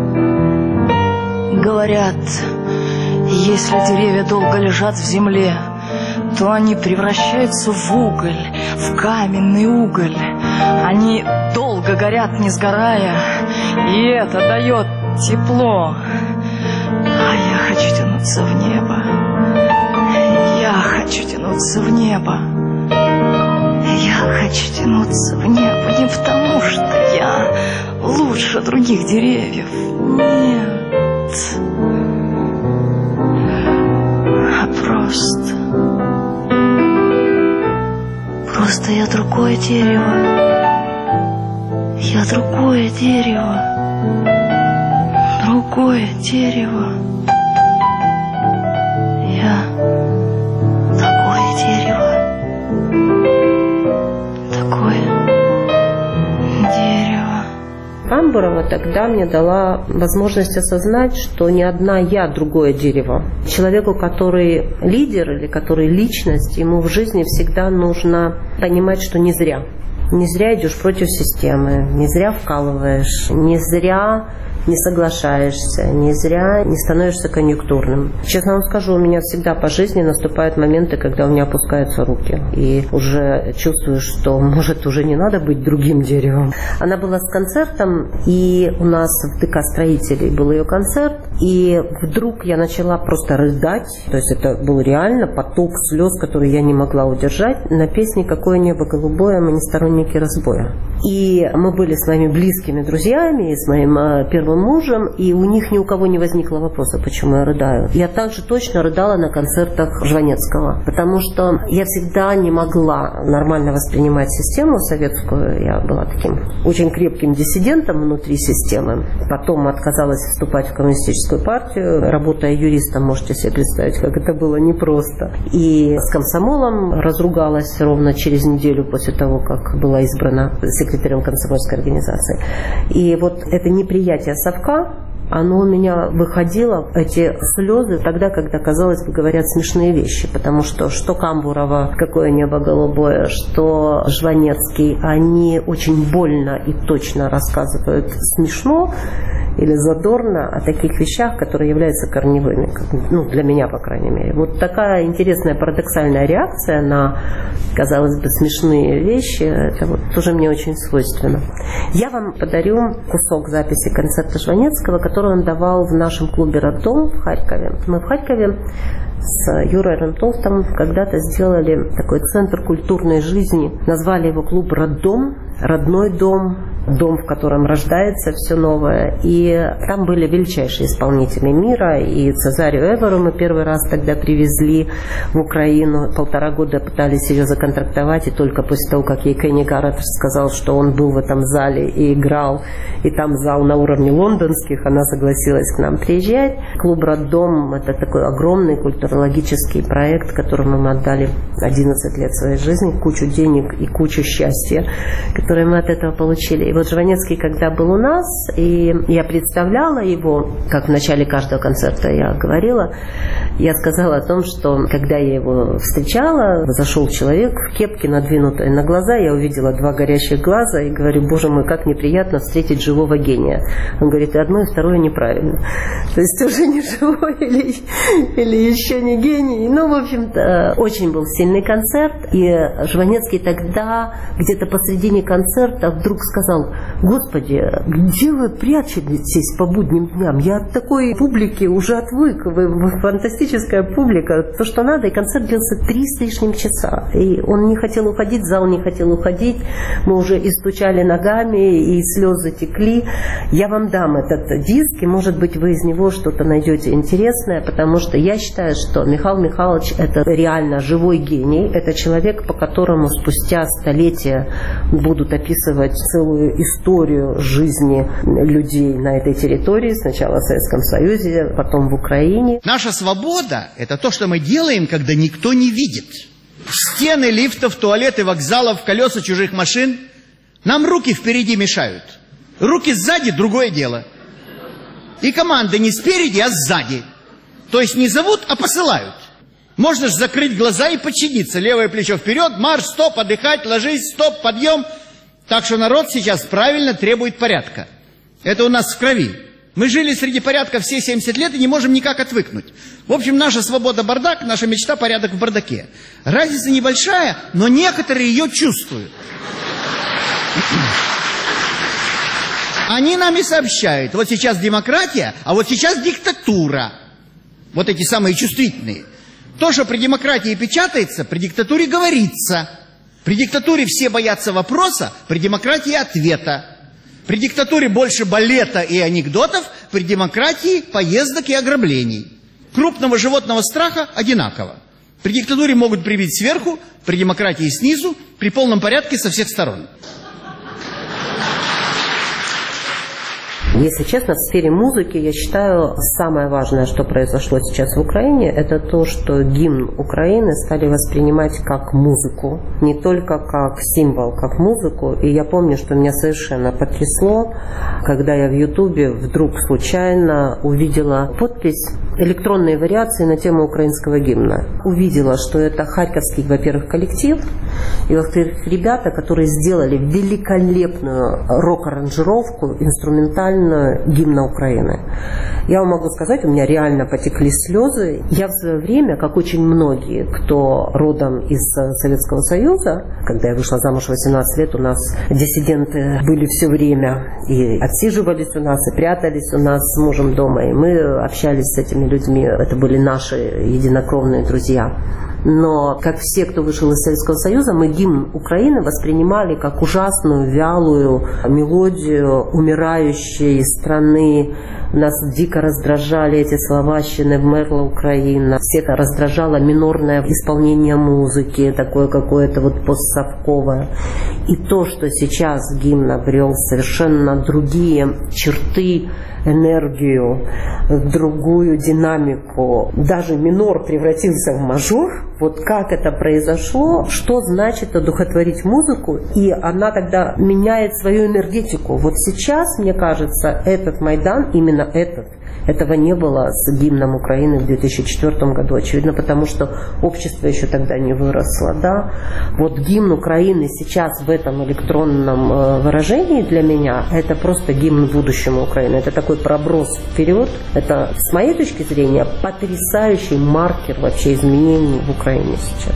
Говорят, если деревья долго лежат в земле, то они превращаются в уголь, в каменный уголь. Они долго горят, не сгорая, и это дает тепло. А я хочу тянуться в небо. Я хочу тянуться в небо. Я хочу тянуться в небо не потому, что я лучше других деревьев. Нет. А просто... Просто я другое дерево. Я другое дерево. Другое дерево. Я такое дерево. Такое дерево.
Камбурова тогда мне дала возможность осознать, что не одна я другое дерево. Человеку, который лидер или который личность, ему в жизни всегда нужно понимать, что не зря. Не зря идешь против системы, не зря вкалываешь, не зря не соглашаешься, не зря не становишься конъюнктурным. Честно вам скажу, у меня всегда по жизни наступают моменты, когда у меня опускаются руки. И уже чувствую, что, может, уже не надо быть другим деревом. Она была с концертом, и у нас в ДК строителей был ее концерт. И вдруг я начала просто рыдать. То есть это был реально поток слез, которые я не могла удержать. На песне «Какое небо голубое» мы не сторонники разбоя. И мы были с моими близкими друзьями, и с моим первым мужем, и у них ни у кого не возникло вопроса, почему я рыдаю. Я также точно рыдала на концертах Жванецкого, потому что я всегда не могла нормально воспринимать систему советскую. Я была таким очень крепким диссидентом внутри системы. Потом отказалась вступать в коммунистическую партию. Работая юристом, можете себе представить, как это было непросто. И с комсомолом разругалась ровно через неделю после того, как была избрана секретарем комсомольской организации. И вот это неприятие совка, оно у меня выходило, эти слезы, тогда, когда, казалось бы, говорят смешные вещи. Потому что что Камбурова «Какое небо голубое», что Жванецкий, они очень больно и точно рассказывают смешно или задорно о таких вещах, которые являются корневыми, ну, для меня, по крайней мере. Вот такая интересная парадоксальная реакция на, казалось бы, смешные вещи, это вот тоже мне очень свойственно. Я вам подарю кусок записи концерта Жванецкого, который он давал в нашем клубе «Роддом» в Харькове. Мы в Харькове с Юрой Рентолтом когда-то сделали такой центр культурной жизни. Назвали его клуб «Роддом», родной дом, дом, в котором рождается все новое. И там были величайшие исполнители мира. И Цезарию Эвору мы первый раз тогда привезли в Украину. Полтора года пытались ее законтрактовать. И только после того, как ей Кенни Гаррет сказал, что он был в этом зале и играл, и там зал на уровне лондонских, она согласилась к нам приезжать. Клуб «Роддом» — это такой огромный культурологический проект, которому мы отдали одиннадцать лет своей жизни, кучу денег и кучу счастья, которые мы от этого получили. И вот Жванецкий, когда был у нас, и я представляла его, как в начале каждого концерта я говорила, я сказала о том, что когда я его встречала, зашел человек в кепке, надвинутой на глаза, я увидела два горящих глаза и говорю: боже мой, как неприятно встретить живого гения. Он говорит: и одно, и второе неправильно. То есть уже не живой или, или еще не гений. Ну, в общем-то, очень был сильный концерт, и Жванецкий тогда где-то посредине концерта вдруг сказал: господи, где вы прячетесь по будним дням? Я от такой публики уже отвык. Вы фантастическая публика, то, что надо. И концерт длился три с лишним часа. И он не хотел уходить, зал не хотел уходить. Мы уже истучали ногами, и слезы текли. Я вам дам этот диск, и, может быть, вы из него что-то найдете интересное, потому что я считаю, что Михаил Михайлович — это реально живой гений. Это человек, по которому спустя столетия будут описывать целую историю историю жизни людей на этой территории, сначала в Советском Союзе, потом в Украине.
Наша свобода – это то, что мы делаем, когда никто не видит. Стены лифтов, туалеты, вокзалов, колеса чужих машин. Нам руки впереди мешают. Руки сзади – другое дело. И команды не спереди, а сзади. То есть не зовут, а посылают. Можно же закрыть глаза и подчиниться. Левое плечо вперед, марш, стоп, отдыхать, ложись, стоп, подъем. Так что народ сейчас правильно требует порядка. Это у нас в крови. Мы жили среди порядка все семьдесят лет и не можем никак отвыкнуть. В общем, наша свобода бардак, наша мечта порядок в бардаке. Разница небольшая, но некоторые ее чувствуют. Они нам и сообщают, вот сейчас демократия, а вот сейчас диктатура. Вот эти самые чувствительные. То, что при демократии печатается, при диктатуре говорится. При диктатуре все боятся вопроса, при демократии ответа. При диктатуре больше балета и анекдотов, при демократии поездок и ограблений. Крупного животного страха одинаково. При диктатуре могут прибить сверху, при демократии снизу, при полном порядке со всех сторон.
Если честно, в сфере музыки, я считаю, самое важное, что произошло сейчас в Украине, это то, что гимн Украины стали воспринимать как музыку. Не только как символ, как музыку. И я помню, что меня совершенно потрясло, когда я в Ютубе вдруг случайно увидела подпись «Электронные вариации на тему украинского гимна». Увидела, что это харьковский, во-первых, коллектив, и, во-вторых, ребята, которые сделали великолепную рок-аранжировку, инструментальную, гимна Украины. Я вам могу сказать, у меня реально потекли слезы. Я в свое время, как очень многие, кто родом из Советского Союза, когда я вышла замуж в восемнадцать лет, у нас диссиденты были все время и отсиживались у нас, и прятались у нас с мужем дома, и мы общались с этими людьми. Это были наши единокровные друзья. Но, как все, кто вышел из Советского Союза, мы гимн Украины воспринимали как ужасную, вялую мелодию умирающей страны. Нас дико раздражали эти словащины «Вмерла Украина». Всех раздражало минорное исполнение музыки, такое какое-то вот постсовковое. И то, что сейчас гимн обрел совершенно другие черты, энергию, другую динамику. Даже минор превратился в мажор. Вот как это произошло, что значит одухотворить музыку, и она тогда меняет свою энергетику. Вот сейчас, мне кажется, этот Майдан, именно этот, этого не было с гимном Украины в две тысячи четвёртом году, очевидно, потому что общество еще тогда не выросло, да. Вот гимн Украины сейчас в этом электронном выражении для меня это просто гимн будущему Украины. Это такой проброс вперед. Это, с моей точки зрения, потрясающий маркер вообще изменений в Украине сейчас.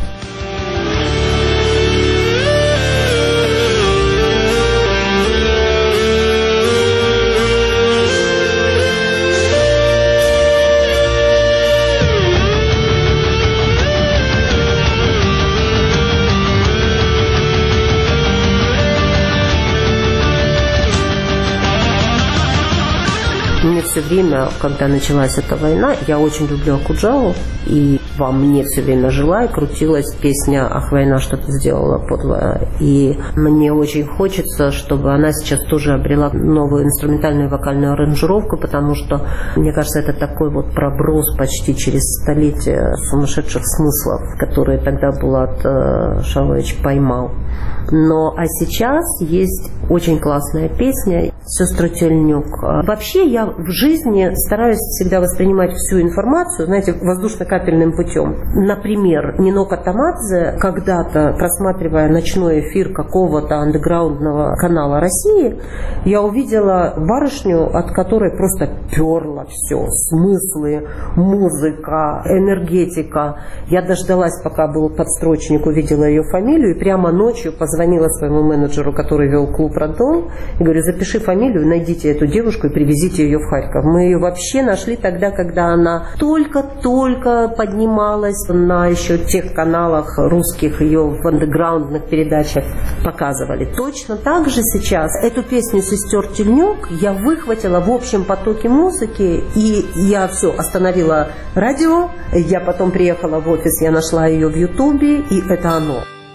Мне все время, когда началась эта война, я очень люблю Акуджаву, и во мне все время жила и крутилась песня «Ах, война, что ты сделала, подлая». И мне очень хочется, чтобы она сейчас тоже обрела новую инструментальную вокальную аранжировку, потому что, мне кажется, это такой вот проброс почти через столетие сумасшедших смыслов, которые тогда Булат Шалович поймал. Но а сейчас есть очень классная песня «Сестры Тельнюк». Вообще я в жизни стараюсь всегда воспринимать всю информацию, знаете, воздушно-капельным путем. Например, Нино Катамадзе, когда-то просматривая ночной эфир какого-то андеграундного канала России, я увидела барышню, от которой просто перло все, смыслы, музыка, энергетика. Я дождалась, пока был подстрочник, увидела ее фамилию, и прямо ночью позвонила Звонила своему менеджеру, который вел клуб «Роддом», и говорю: запиши фамилию, найдите эту девушку и привезите ее в Харьков. Мы ее вообще нашли тогда, когда она только-только поднималась на еще тех каналах русских, ее в андеграундных передачах показывали. Точно так же сейчас эту песню «Сестер Тельнюк» я выхватила в общем потоке музыки, и я все, остановила радио, я потом приехала в офис, я нашла ее в Ютубе, и это оно.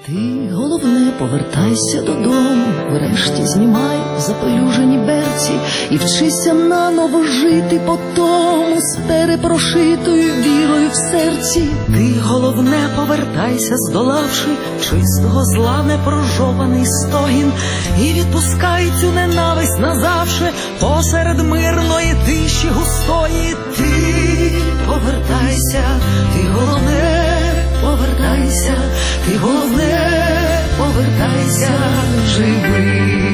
Ти, головне, повертайся додому, врешті знімай запелюжені берці і вчися наново жити по тому з перепрошитою вірою в серці. Ти, головне, повертайся, здолавши чистого зла непрожований стогін, і відпускай цю ненависть назавше посеред мирної тиші густої. Ти повертайся, ти головне, повертайся, ти головне, повертайся живий.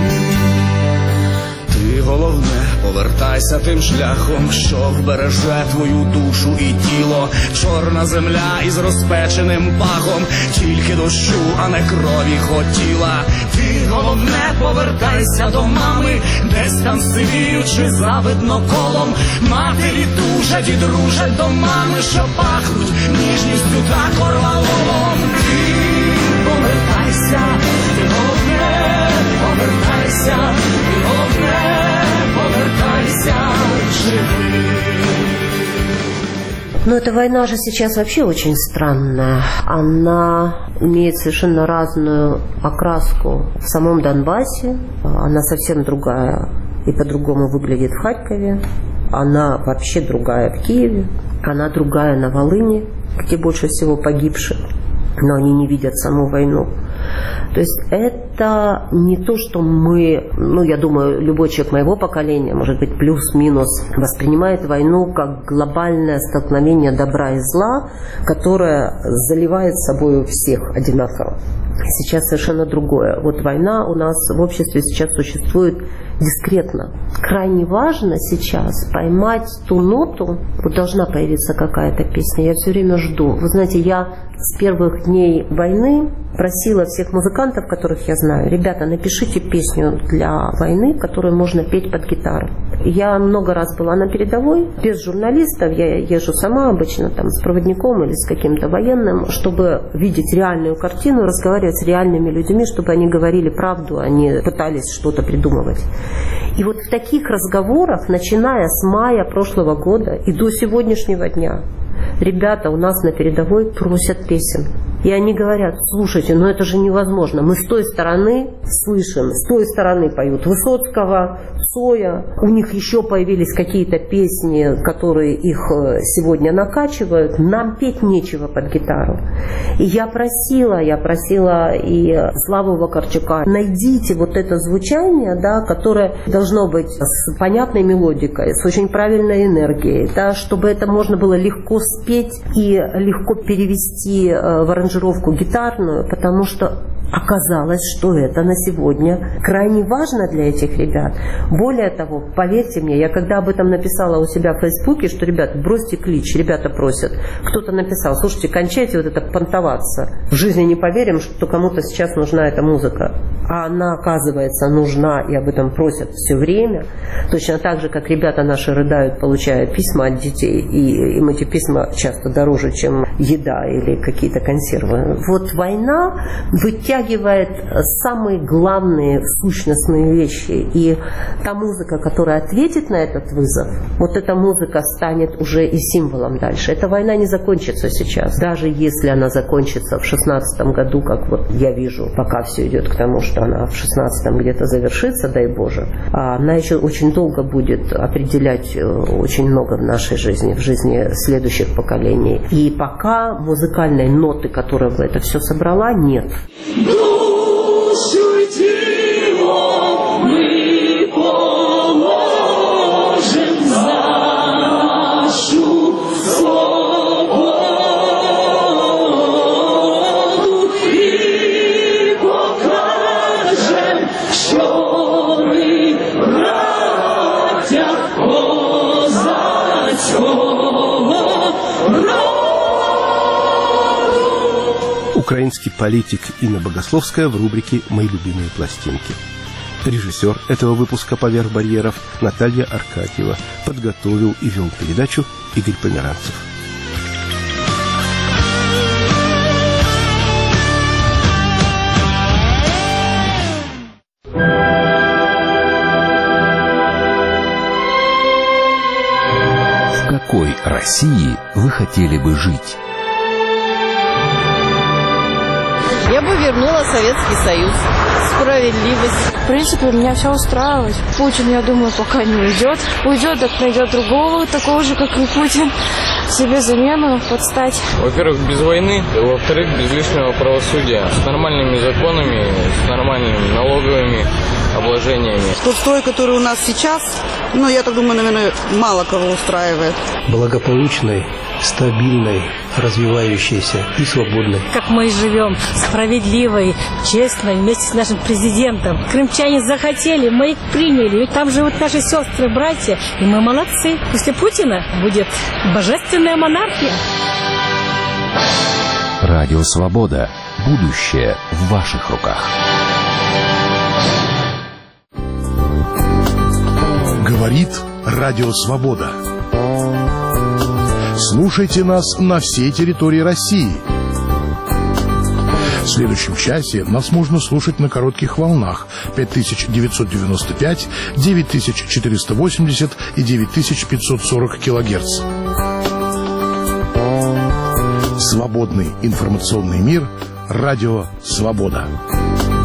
Ти головне, повертайся тим шляхом, що вбереже твою душу і тіло. Чорна земля із розпеченим пахом, тільки дощу, а не крові хотіла. Ти головне, повертайся до мами, десь там сивіючи завидно колом. Матері тужать і дружать до мами, що пахнуть ніжністю та корвалолом. Ти повертайся, ти головне, повертайся, ти головне, повертайся живий.
Но эта война же сейчас вообще очень странная. Она имеет совершенно разную окраску в самом Донбассе. Она совсем другая и по-другому выглядит в Харькове. Она вообще другая в Киеве. Она другая на Волыни, где больше всего погибших. Но они не видят саму войну. То есть это не то, что мы, ну, я думаю, любой человек моего поколения, может быть, плюс-минус, воспринимает войну как глобальное столкновение добра и зла, которое заливает собой всех одинаково. Сейчас совершенно другое. Вот война у нас в обществе сейчас существует дискретно. Крайне важно сейчас поймать ту ноту. Вот должна появиться какая-то песня. Я все время жду. Вы знаете, я с первых дней войны просила всех музыкантов, которых я знаю: ребята, напишите песню для войны, которую можно петь под гитару. Я много раз была на передовой, без журналистов, я езжу сама обычно там с проводником или с каким-то военным, чтобы видеть реальную картину, разговаривать с реальными людьми, чтобы они говорили правду, они пытались что-то придумывать. И вот в таких разговорах, начиная с мая прошлого года и до сегодняшнего дня, ребята у нас на передовой просят песен. И они говорят: слушайте, ну это же невозможно. Мы с той стороны слышим, с той стороны поют Высоцкого, Цоя. У них еще появились какие-то песни, которые их сегодня накачивают. Нам петь нечего под гитару. И я просила, я просила и Славу Вакарчука: найдите вот это звучание, да, которое должно быть с понятной мелодикой, с очень правильной энергией, да, чтобы это можно было легко спеть и легко перевести в аранжировку гитарную, потому что оказалось, что это на сегодня крайне важно для этих ребят. Более того, поверьте мне, я когда об этом написала у себя в Фейсбуке, что, ребят, бросьте клич, ребята просят, кто-то написал: слушайте, кончайте вот это понтоваться. В жизни не поверим, что кому-то сейчас нужна эта музыка. А она, оказывается, нужна, и об этом просят все время. Точно так же, как ребята наши рыдают, получая письма от детей, и им эти письма часто дороже, чем еда или какие-то консервы. Вот война вытягивает самые главные сущностные вещи. И та музыка, которая ответит на этот вызов, вот эта музыка станет уже и символом дальше. Эта война не закончится сейчас. Даже если она закончится в шестнадцатом году, как вот я вижу, пока все идет к тому, что она в шестнадцатом где-то завершится, дай Боже, она еще очень долго будет определять очень много в нашей жизни, в жизни следующих поколений. И пока музыкальной ноты, которая бы это все собрала, нет.
Душу и тело мы положим за нашу свободу и покажем, что мы братья козацького роду.
Украинский политик Инна Богословская в рубрике «Мои любимые пластинки». Режиссер этого выпуска «Поверх барьеров» Наталья Аркадьева. Подготовил и вел передачу Игорь Померанцев.
В какой России вы хотели бы жить?
Я
Я бы вернула Советский Союз. Справедливость.
В принципе, меня все устраивает. Путин, я думаю, пока не уйдет. Уйдет, так найдет другого, такого же, как и Путин. Себе замену подстать.
Во-первых, без войны. Во-вторых, без лишнего правосудия. С нормальными законами, с нормальными налоговыми обложениями.
Тот строй, который у нас сейчас, ну, я так думаю, наверное, мало кого устраивает.
Благополучной, стабильной, развивающейся и свободной.
Как мы живем, справедливой, честной, вместе с нашим президентом. Крымчане захотели, мы их приняли. Ведь там живут наши сестры, братья, и мы молодцы. После Путина будет божественная монархия.
Радио Свобода. Будущее в ваших руках.
Говорит Радио Свобода. Слушайте нас на всей территории России. В следующем часе нас можно слушать на коротких волнах пять тысяч девятьсот девяносто пять, девять тысяч четыреста восемьдесят и девять тысяч пятьсот сорок килогерц. Свободный информационный мир. Радио Свобода.